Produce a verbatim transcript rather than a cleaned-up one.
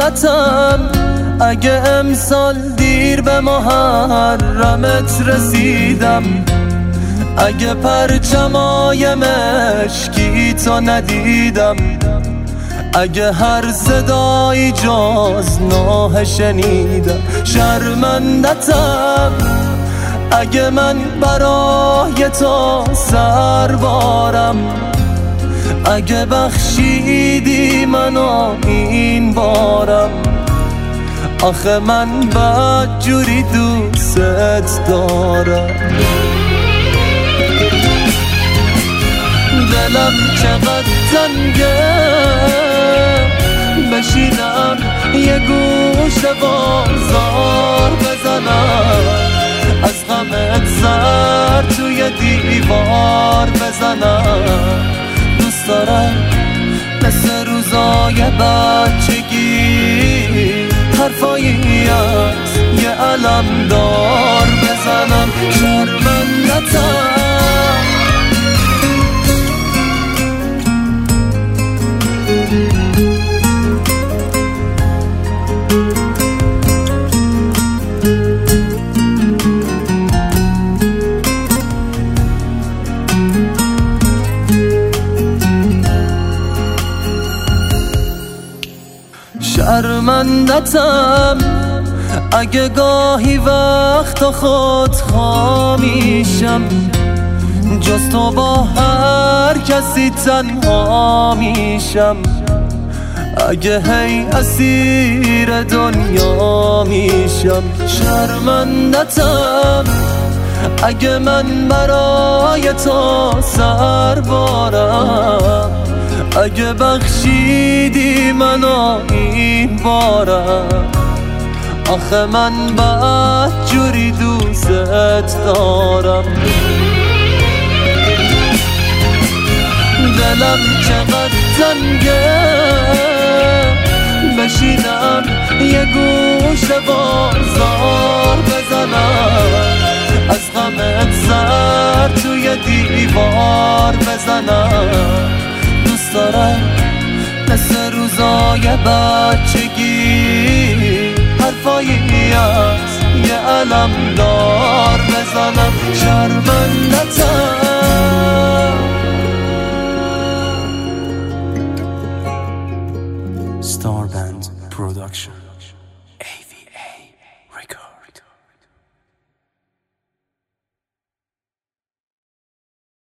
شرمندتم اگه امسال دیر به محرمت رسیدم، اگه پرچمای مشکی تو ندیدم، اگه هر صدایی جز نوحه شنیدم. شرمندتم اگه من برای تو سربارم، اگه بخشیدی منو این بارم. آخه من بدجوری دوست دارم، دلم چقدر تنگه بشینم یه گوشه بازار بزنم، از غمت سر توی دیوار بزنم. دوست دارم مثل روزای بچگی حرفایی از یه علمدار بزنم. شرمندتم شرمندتم اگه گاهی وقت خود خامیشم، جز تو با هر کسی تنها میشم. اگه هی اسیر دنیا میشم. شرمندتم اگه من برای تو سربارم، اگه بخشیدی منو این بارم. آخه من بدجوری دوست دارم، دلم چقدر تنگه بشینم یه گوشه بازار بزنم، از غمت سر توی دیوار بزنم. دوست دارم مثل روزای بچگی حرفایی از یه علمدار بزنم. شرمندتم. Starband Production.